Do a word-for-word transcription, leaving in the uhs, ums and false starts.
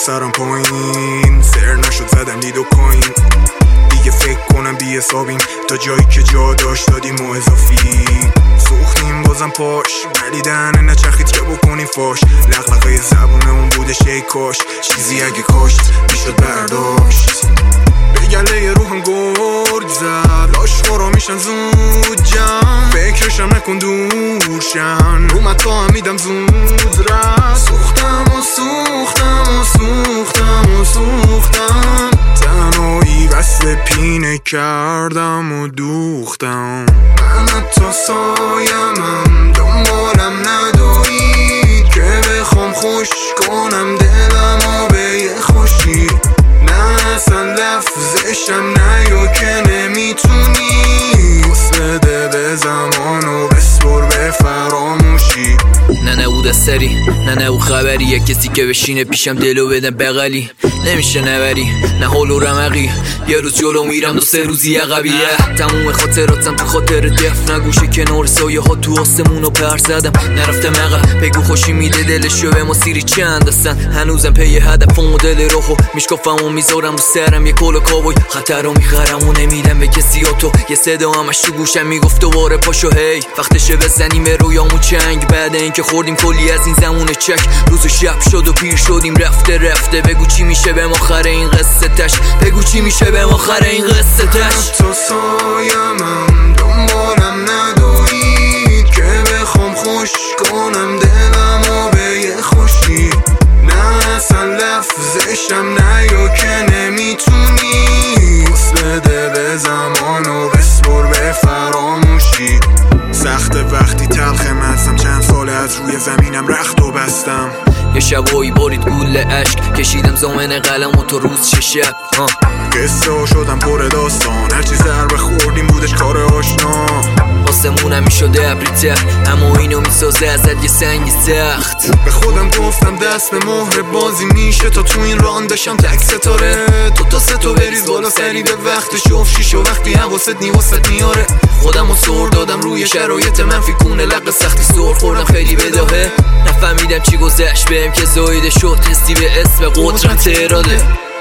سرم پایین، سر نشد زدم دید و پایین. دیگه فکر کنم بی حسابیم، تا جایی که جا داشت دادیم و اضافی سوختیم بازم پاش، ولی دهنه نچرخید که بکنیم فاش. لغلقه زبونمون بودش ای کاش، چیزی اگه کاشت میشد برداشت. به گله روحم گرگ زد، لاشخورا میشن زود جمع. فکرشم نکن دورشن، اومد تا همیدم زود رفت. سوختم و سوختم و سوختم و سوختم، تنهایی وصل پینه کردم و دوختم. من تا سایمم دنبالم ندارید، که بخوام خوش کنم دلم و به یه خوشی. نه اصلا لفظشم نیا که نمیتونی، بده به زمان و بسپر به فراموشی. نه نه او دستری، نه نه او خبریه، کسی که بشینه پیشم دلو بدن بغلی. نمیشه نبری، نه حال و رمقی، یه روز جلو میرم دو سه روزی عقبیه. تموم خاطراتم تو خاطر دف، نگوشه کنار سایه ها تو آسمون و پر زدم. نرفته مقه بگو خوشی میده دلشو به ما سیری چند هستن. هنوزم پی هدف و دل راهو میشکافم و میذارم رو سرم یه کل کابوی. خطر رو میخرم و نمیدم به کسی ها تو، یه صدا همش تو گوشم میگفت دوباره پاشو هی. وقتشه بزنیم به رویامو چنگ، بعد اینکه خوردیم کلی از این زمون چک. روز و شب شد و پیر شدیم رفته رفته، بگو چی میشه به آخر این قصه تش، بگو چی میشه به آخر این قصه تش. تو سایمم دنبالم ندارید، که بخوام خوش کنم دلم و به یه خوشی. نه اصلا لفظشم نیا که نمیتونی، بده به زمان و بسپر به فراموشی. سخت وقتی تلخ مزم، چند ساله از روی زمینم رخت و بستم. یه شبایی بارید گول عشق، کشیدم زامن قلم و تو روز چه شب. قصه ها شدم پر داستان، هرچی ضربه خوردیم بودش کار آشنا. آسمونم میشده ابریتر، اما اینو میسازه ازت یه سنگ سخت. به خودم گفتم دست به مهر بازی میشه، تا تو این راندشم تک ستاره. تو تا سه تو بریز بالا سری به وقت شوف شیش، و وقتی حواست نیواست میاره. خودم رو سر دادم روی شرایط منفی، کونه لق سختی سر خوردم خیلی بداهه. نفهمیدم چی گذشت بهم که زایده شد، حسی به اسم قدرت اراده.